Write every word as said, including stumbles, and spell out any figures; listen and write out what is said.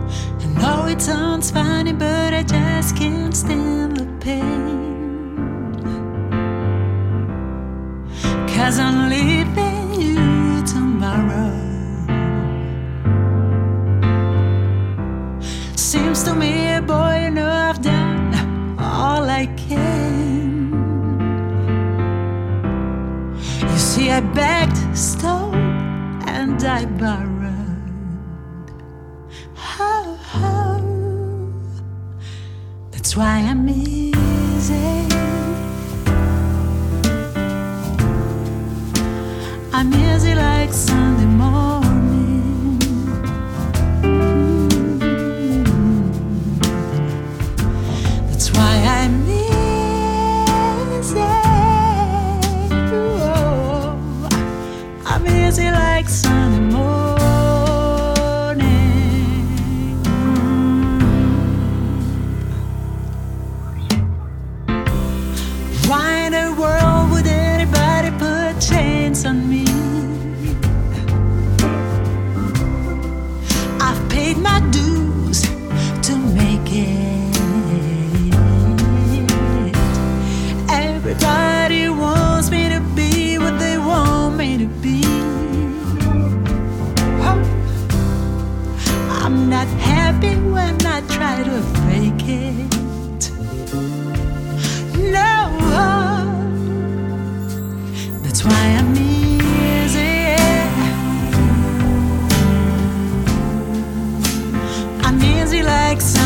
I know it sounds funny, but I just can't stand the pain. 'Cause I'm leaving you tomorrow. Seems to me, boy, you know I've done all I can. You see, I begged, stole, and I borrowed. Oh, oh. That's why I'm easy. I'm easy like Sunday morning. Mm. That's why I'm easy. Oh, I'm easy like Sunday morning. Why in the world would anybody put chains on me? I've paid my dues to make it. Everybody wants me to be what they want me to be. Oh, I'm not happy when I try to fake it. No, that's why I'm easy. I'm easy like sun.